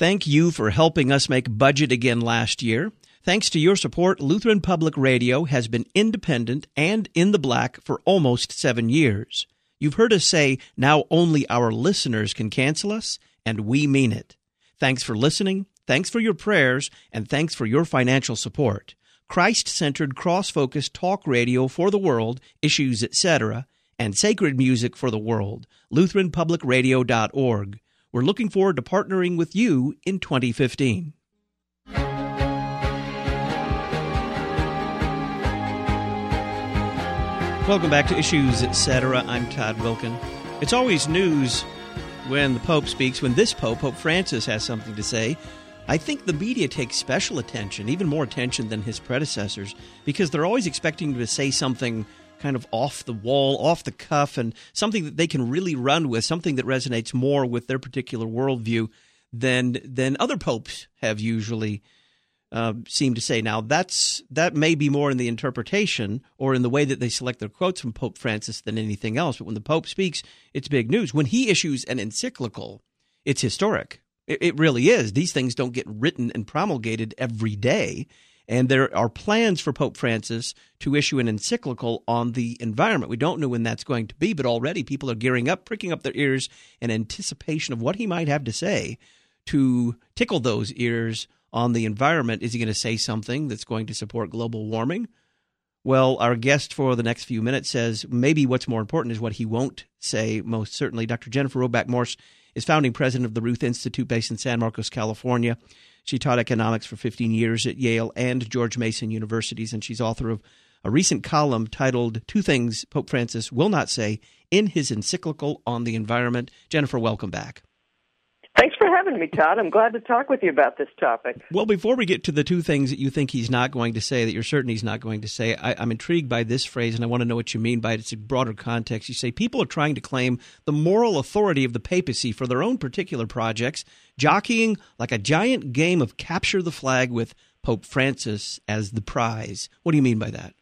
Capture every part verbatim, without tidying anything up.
Thank you for helping us make budget again last year. Thanks to your support, Lutheran Public Radio has been independent and in the black for almost seven years. You've heard us say now only our listeners can cancel us, and we mean it. Thanks for listening, thanks for your prayers, and thanks for your financial support. Christ-centered, cross-focused talk radio for the world, issues, et cetera, and sacred music for the world. Lutheran Public Radio dot org. We're looking forward to partnering with you in twenty fifteen. Welcome back to Issues, et cetera. I'm Todd Wilken. It's always news when the Pope speaks. When this Pope, Pope Francis, has something to say, I think the media takes special attention, even more attention than his predecessors, because they're always expecting him to say something kind of off the wall, off the cuff, and something that they can really run with, something that resonates more with their particular worldview than than other popes have usually uh, seemed to say. Now, that's that may be more in the interpretation or in the way that they select their quotes from Pope Francis than anything else. But when the Pope speaks, it's big news. When he issues an encyclical, it's historic. It, it really is. These things don't get written and promulgated every day. And there are plans for Pope Francis to issue an encyclical on the environment. We don't know when that's going to be, but already people are gearing up, pricking up their ears in anticipation of what he might have to say to tickle those ears on the environment. Is he going to say something that's going to support global warming? Well, our guest for the next few minutes says maybe what's more important is what he won't say, most certainly. Doctor Jennifer Roback Morse is founding president of the Ruth Institute based in San Marcos, California. She taught economics for fifteen years at Yale and George Mason Universities, and she's author of a recent column titled Two Things Pope Francis Will Not Say in his encyclical on the environment. Jennifer, welcome back. Thanks for having me, Todd. I'm glad to talk with you about this topic. Well, before we get to the two things that you think he's not going to say, that you're certain he's not going to say, I, I'm intrigued by this phrase, and I want to know what you mean by it. It's a broader context. You say people are trying to claim the moral authority of the papacy for their own particular projects, jockeying like a giant game of capture the flag with Pope Francis as the prize. What do you mean by that?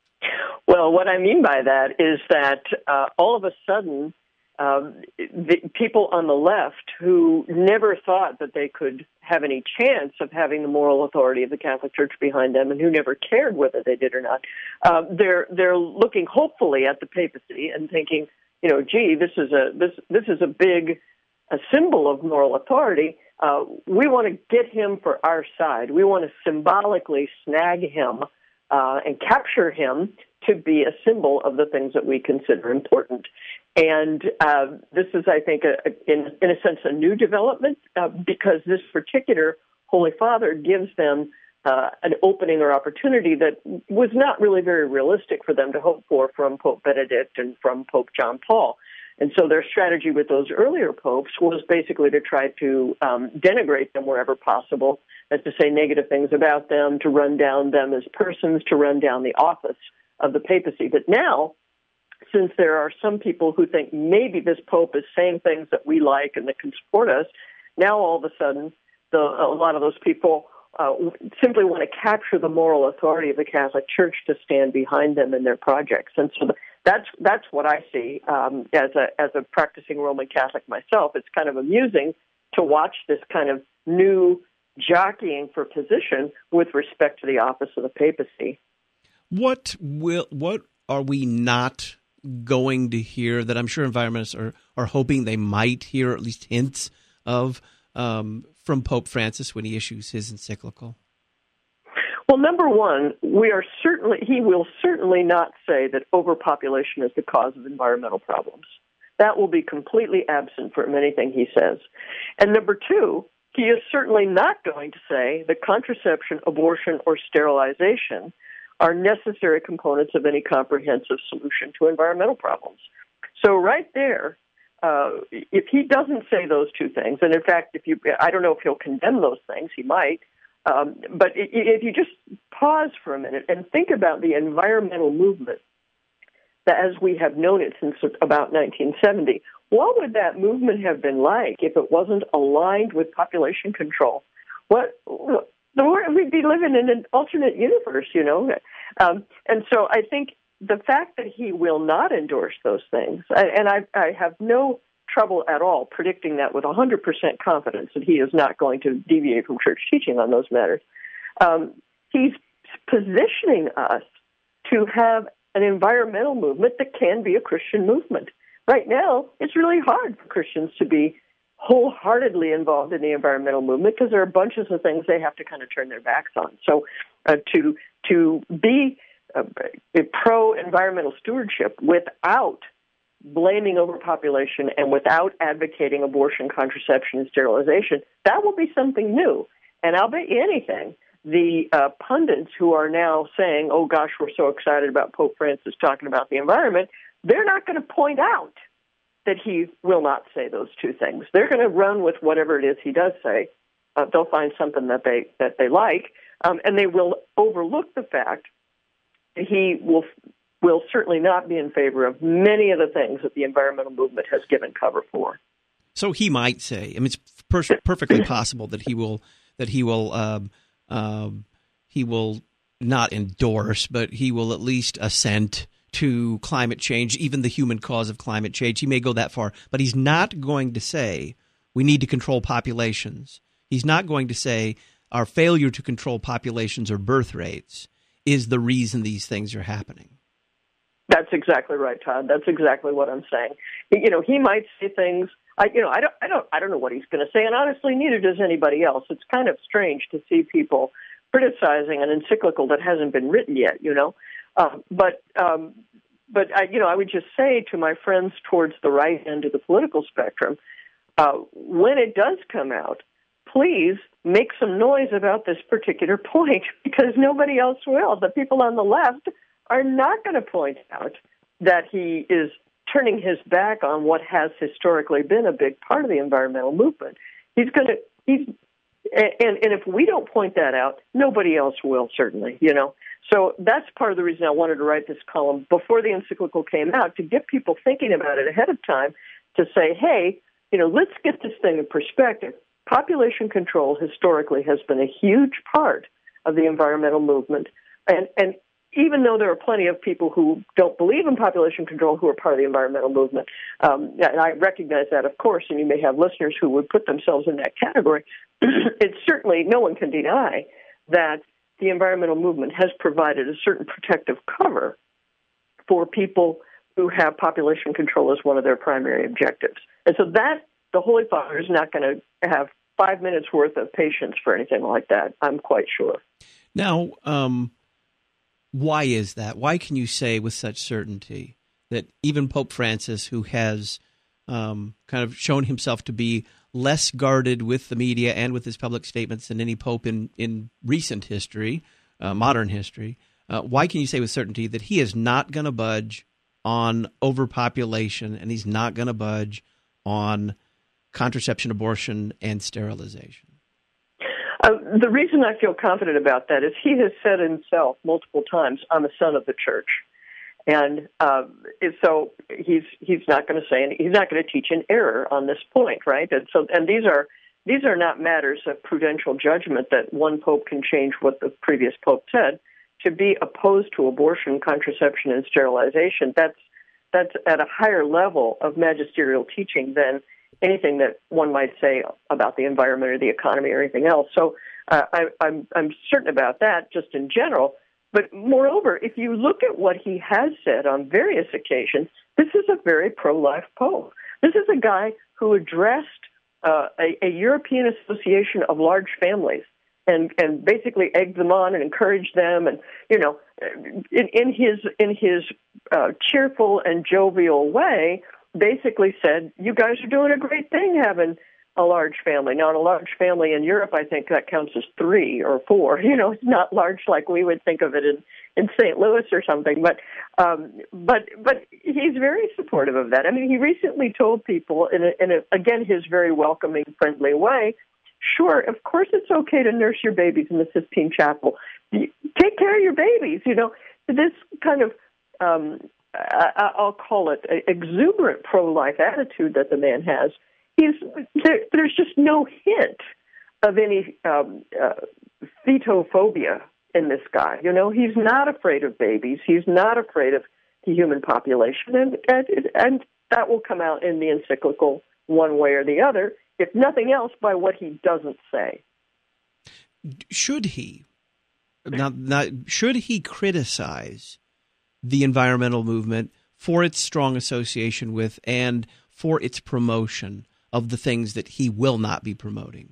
Well, what I mean by that is that uh, all of a sudden, Um, the people on the left who never thought that they could have any chance of having the moral authority of the Catholic Church behind them, and who never cared whether they did or not, uh, they're they're looking hopefully at the papacy and thinking, you know, gee, this is a this this is a big a symbol of moral authority. Uh, we want to get him for our side. We want to symbolically snag him uh, and capture him to be a symbol of the things that we consider important. And uh, this is, I think, a, a, in, in a sense, a new development uh, because this particular Holy Father gives them uh, an opening or opportunity that was not really very realistic for them to hope for from Pope Benedict and from Pope John Paul. And so their strategy with those earlier popes was basically to try to um, denigrate them wherever possible, as to say negative things about them, to run down them as persons, to run down the office of the papacy. But now, since there are some people who think maybe this pope is saying things that we like and that can support us, now all of a sudden the, a lot of those people uh, simply want to capture the moral authority of the Catholic Church to stand behind them in their projects. And so the, that's that's what I see um, as a as a practicing Roman Catholic myself. It's kind of amusing to watch this kind of new jockeying for position with respect to the office of the papacy. What will what are we not going to hear that I'm sure environmentalists are, are hoping they might hear, at least hints of, um, from Pope Francis when he issues his encyclical? Well, number one, we are certainly he will certainly not say that overpopulation is the cause of environmental problems. That will be completely absent from anything he says. And number two, he is certainly not going to say that contraception, abortion, or sterilization are necessary components of any comprehensive solution to environmental problems. So right there, uh, if he doesn't say those two things, and in fact, if you, I don't know if he'll condemn those things, he might, um, but if you just pause for a minute and think about the environmental movement, that as we have known it since about nineteen seventy, what would that movement have been like if it wasn't aligned with population control? What, what The world, we'd be living in an alternate universe, you know. Um, and so I think the fact that he will not endorse those things, and I, I have no trouble at all predicting that with one hundred percent confidence that he is not going to deviate from church teaching on those matters. Um, he's positioning us to have an environmental movement that can be a Christian movement. Right now, it's really hard for Christians to be wholeheartedly involved in the environmental movement because there are bunches of things they have to kind of turn their backs on. So uh, to to be uh, a pro-environmental stewardship without blaming overpopulation and without advocating abortion, contraception, and sterilization, that will be something new. And I'll bet you anything, the uh, pundits who are now saying, oh, gosh, we're so excited about Pope Francis talking about the environment, they're not going to point out that he will not say those two things. They're going to run with whatever it is he does say. Uh, they'll find something that they that they like, um, and they will overlook the fact that he will will certainly not be in favor of many of the things that the environmental movement has given cover for. So he might say, I mean, it's per- perfectly possible that he will that he will um, um, he will not endorse, but he will at least assent to climate change, even the human cause of climate change. He may go that far, but he's not going to say we need to control populations. He's not going to say our failure to control populations or birth rates is the reason these things are happening. That's exactly right, Todd. That's exactly what I'm saying. You know, he might say things. I, you know, I don't, I don't, I don't know what he's going to say, and honestly, neither does anybody else. It's kind of strange to see people criticizing an encyclical that hasn't been written yet. You know. Uh, but, um, but I, you know, I would just say to my friends towards the right end of the political spectrum, uh, when it does come out, please make some noise about this particular point because nobody else will. The people on the left are not going to point out that he is turning his back on what has historically been a big part of the environmental movement. He's going to, he's, and, and if we don't point that out, nobody else will, certainly, you know. So that's part of the reason I wanted to write this column before the encyclical came out, to get people thinking about it ahead of time, to say, hey, you know, let's get this thing in perspective. Population control historically has been a huge part of the environmental movement. And, and even though there are plenty of people who don't believe in population control who are part of the environmental movement, um, and I recognize that, of course, and you may have listeners who would put themselves in that category, it's certainly, no one can deny that the environmental movement has provided a certain protective cover for people who have population control as one of their primary objectives. And so that, the Holy Father is not going to have five minutes worth of patience for anything like that, I'm quite sure. Now, um, why is that? Why can you say with such certainty that even Pope Francis, who has um, kind of shown himself to be less guarded with the media and with his public statements than any pope in, in recent history, uh, modern history, uh, why can you say with certainty that he is not going to budge on overpopulation and he's not going to budge on contraception, abortion, and sterilization? Uh, the reason I feel confident about that is he has said himself multiple times, I'm a son of the church. And uh, so he's he's not going to say, he's not going to teach in error on this point, right? And so, and these are these are not matters of prudential judgment that one pope can change what the previous pope said. To be opposed to abortion, contraception, and sterilization, that's that's at a higher level of magisterial teaching than anything that one might say about the environment or the economy or anything else. So uh, I, I'm I'm certain about that, just in general. But moreover, if you look at what he has said on various occasions, this is a very pro-life pope. This is a guy who addressed uh, a, a European Association of Large Families and, and basically egged them on and encouraged them. And, you know, in, in his, in his uh, cheerful and jovial way, basically said, you guys are doing a great thing having a large family. Now, in a large family in Europe, I think that counts as three or four. You know, it's not large like we would think of it in, in Saint Louis or something. But, um, but, but he's very supportive of that. I mean, he recently told people, in, a, in a, again, his very welcoming, friendly way, sure, of course it's okay to nurse your babies in the Sistine Chapel. Take care of your babies. You know, this kind of, um, I, I'll call it an exuberant pro-life attitude that the man has. He's, there, there's just no hint of any um, uh, fetophobia in this guy. You know, he's not afraid of babies. He's not afraid of the human population. And, and, and that will come out in the encyclical one way or the other, if nothing else, by what he doesn't say. Should he? Now, now, should he criticize the environmental movement for its strong association with and for its promotion of the things that he will not be promoting?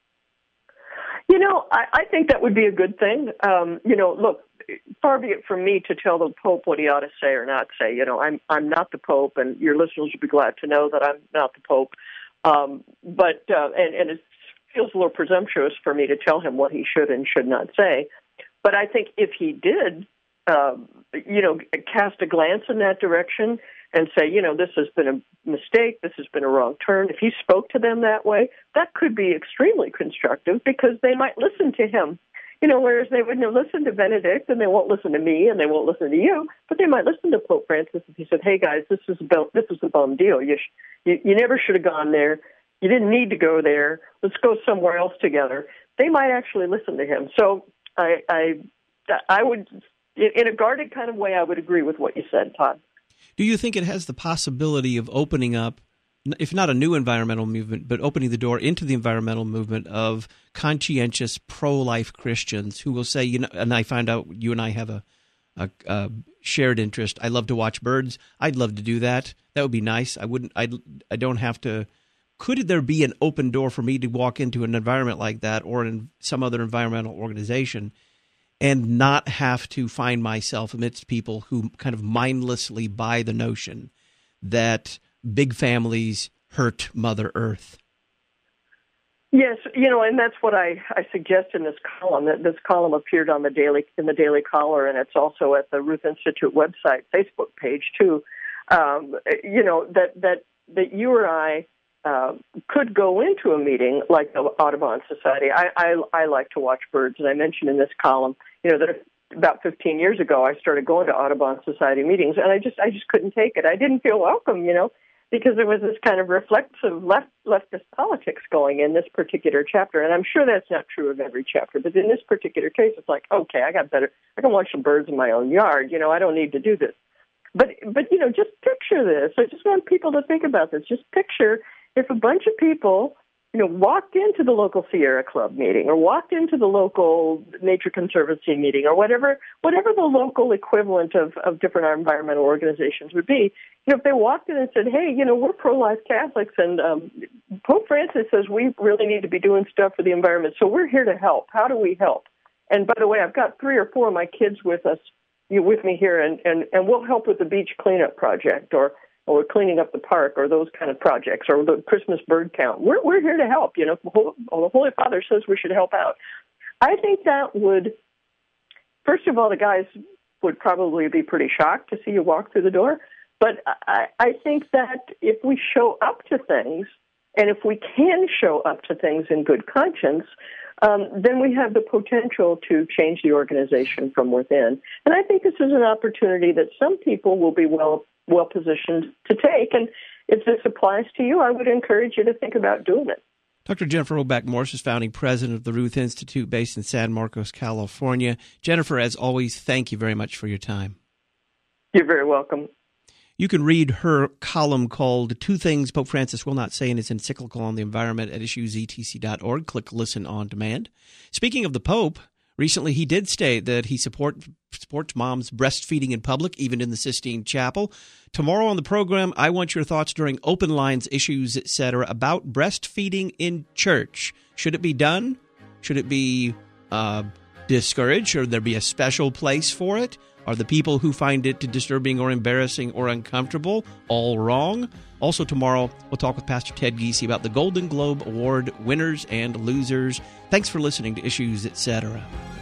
You know, I, I think that would be a good thing. Um, you know, look, far be it from me to tell the Pope what he ought to say or not say. You know, I'm I'm not the Pope, and your listeners will be glad to know that I'm not the Pope. Um, but uh, and, and it feels a little presumptuous for me to tell him what he should and should not say. But I think if he did, uh, you know, cast a glance in that direction and say, you know, this has been a mistake, this has been a wrong turn, if he spoke to them that way, that could be extremely constructive because they might listen to him. You know, whereas they wouldn't have listened to Benedict and they won't listen to me and they won't listen to you, but they might listen to Pope Francis if he said, hey, guys, this is about, this is a bum deal. You, sh- you, you never should have gone there. You didn't need to go there. Let's go somewhere else together. They might actually listen to him. So I, I, I would, in a guarded kind of way, I would agree with what you said, Todd. Do you think it has the possibility of opening up, if not a new environmental movement, but opening the door into the environmental movement of conscientious pro-life Christians who will say, you know, and I find out you and I have a, a, a shared interest. I love to watch birds. I'd love to do that. That would be nice. I wouldn't. I I don't have to. Could there be an open door for me to walk into an environment like that or in some other environmental organization and not have to find myself amidst people who kind of mindlessly buy the notion that big families hurt Mother Earth? Yes, you know, and that's what I, I suggest in this column. That this column appeared on the Daily in the Daily Caller, and it's also at the Ruth Institute website, Facebook page too. Um, you know that that that you or I uh, could go into a meeting like the Audubon Society. I, I I like to watch birds, and I mentioned in this column, you know, that about fifteen years ago I started going to Audubon Society meetings, and I just I just couldn't take it. I didn't feel welcome, you know. Because there was this kind of reflexive left leftist politics going in this particular chapter, and I'm sure that's not true of every chapter. But in this particular case, it's like, okay, I got better. I can watch some birds in my own yard. You know, I don't need to do this. But but you know, just picture this. I just want people to think about this. Just picture if a bunch of people, you know, walked into the local Sierra Club meeting or walked into the local Nature Conservancy meeting or whatever whatever the local equivalent of, of different environmental organizations would be. You know, if they walked in and said, hey, you know, we're pro-life Catholics and um, Pope Francis says we really need to be doing stuff for the environment, so we're here to help. How do we help? And by the way, I've got three or four of my kids with us, you know, with me here, and, and, and we'll help with the beach cleanup project or or cleaning up the park or those kind of projects or the Christmas bird count. We're we're here to help. You know, the Holy Father says we should help out. I think that would, first of all, the guys would probably be pretty shocked to see you walk through the door. But I, I think that if we show up to things, and if we can show up to things in good conscience, um, then we have the potential to change the organization from within. And I think this is an opportunity that some people will be well well positioned to take. And if this applies to you, I would encourage you to think about doing it. Doctor Jennifer Roback Morse is founding president of the Ruth Institute based in San Marcos, California. Jennifer, as always, thank you very much for your time. You're very welcome. You can read her column called Two Things Pope Francis Will Not Say in his encyclical on the environment at issues e t c dot org. Click Listen on Demand. Speaking of the Pope, recently he did state that he support, supports moms breastfeeding in public, even in the Sistine Chapel. Tomorrow on the program, I want your thoughts during Open Lines, Issues, et cetera, about breastfeeding in church. Should it be done? Should it be uh, discouraged? Should there be a special place for it? Are the people who find it disturbing or embarrassing or uncomfortable all wrong? Also tomorrow, we'll talk with Pastor Ted Giese about the Golden Globe Award winners and losers. Thanks for listening to Issues, et cetera.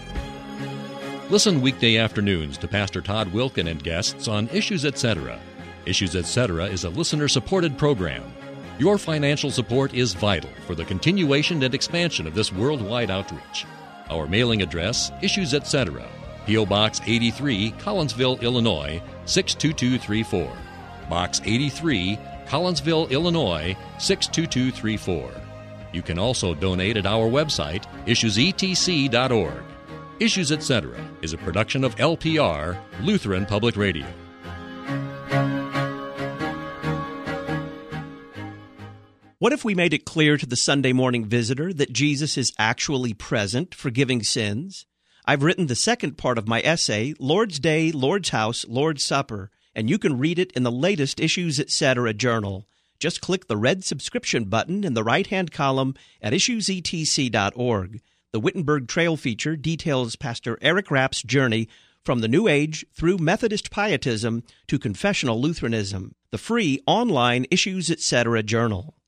Listen weekday afternoons to Pastor Todd Wilken and guests on Issues, et cetera. Issues, et cetera is a listener-supported program. Your financial support is vital for the continuation and expansion of this worldwide outreach. Our mailing address, Issues, et cetera. P O. Box eighty-three, Collinsville, Illinois, six two two three four. Box eighty-three, Collinsville, Illinois, six two two three four. You can also donate at our website, issues e t c dot org. Issues, et cetera is a production of L P R, Lutheran Public Radio. What if we made it clear to the Sunday morning visitor that Jesus is actually present, forgiving sins? I've written the second part of my essay, Lord's Day, Lord's House, Lord's Supper, and you can read it in the latest Issues Etc. journal. Just click the red subscription button in the right-hand column at issues e t c dot org. The Wittenberg Trail feature details Pastor Eric Rapp's journey from the New Age through Methodist pietism to confessional Lutheranism. The free online Issues Etc. journal.